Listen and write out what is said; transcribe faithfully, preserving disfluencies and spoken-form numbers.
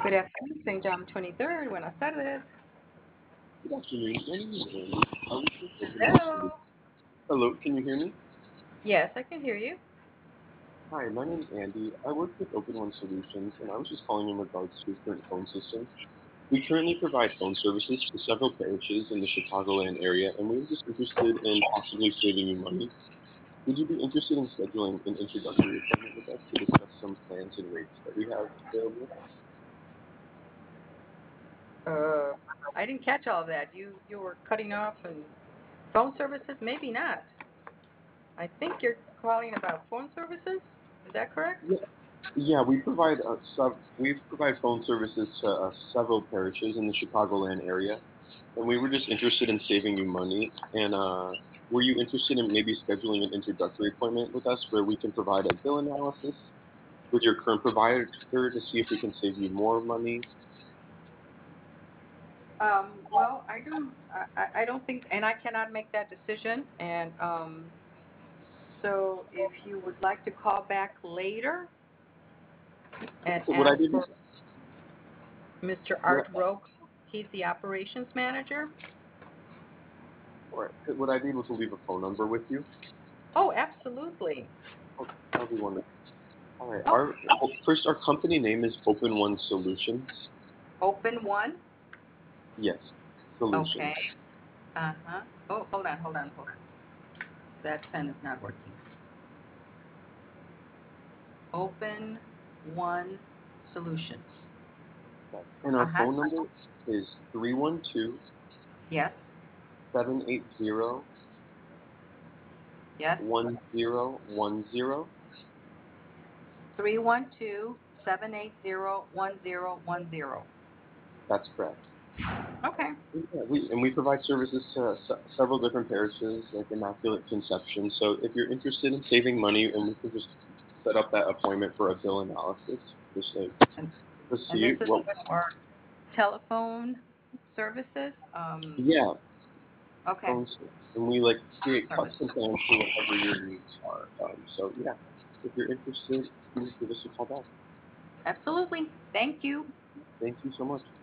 Good afternoon, Saint John twenty-third. Buenas tardes. Good afternoon. My name is Andy. I was with Open One Solutions. Hello. Hello, can you hear me? Yes, I can hear you. Hi, my name is Andy. I work with Open One Solutions, and I was just calling in regards to your current phone system. We currently provide phone services for several parishes in the Chicagoland area, and we were just interested in possibly saving you money. Would you be interested in scheduling an introductory appointment with us to discuss some plans and rates that we have available? Uh, I didn't catch all of that. You you were cutting off and phone services? Maybe not. I think you're calling about phone services. Is that correct? Yeah, yeah, we provide uh, sub we provide phone services to uh, several parishes in the Chicagoland area. And we were just interested in saving you money. And uh, were you interested in maybe scheduling an introductory appointment with us where we can provide a bill analysis with your current provider to see if we can save you more money? Um, well, I don't I, I I don't think, and I cannot make that decision. And um, so if you would like to call back later and So what I ask did for was, mister what, Art Roque, he's the operations manager. or what I did was leave a phone number with you. Oh, absolutely. Oh, that'll be wonderful. All right. Oh, Our oh, first, our company name is Open One Solutions. open one. Yes, Okay. Solutions. Uh-huh. Oh, hold on, hold on, hold on. That pen is not working. Open One Solutions. And our Uh-huh. phone number is three one two, Yes. seven eight zero, Yes. one zero one zero. Three one two seven eight zero one zero one zero. That's correct. Okay. Yeah, we and we provide services to se- several different parishes, like Immaculate Conception. So if you're interested in saving money, and we can just set up that appointment for a bill analysis, just like And, to and see this is what. for telephone services. Um, Yeah, okay. phones, and we like Phone create custom services. plans for whatever your needs are. Um, so yeah, if you're interested, please give us a call back. Absolutely. Thank you. Thank you so much.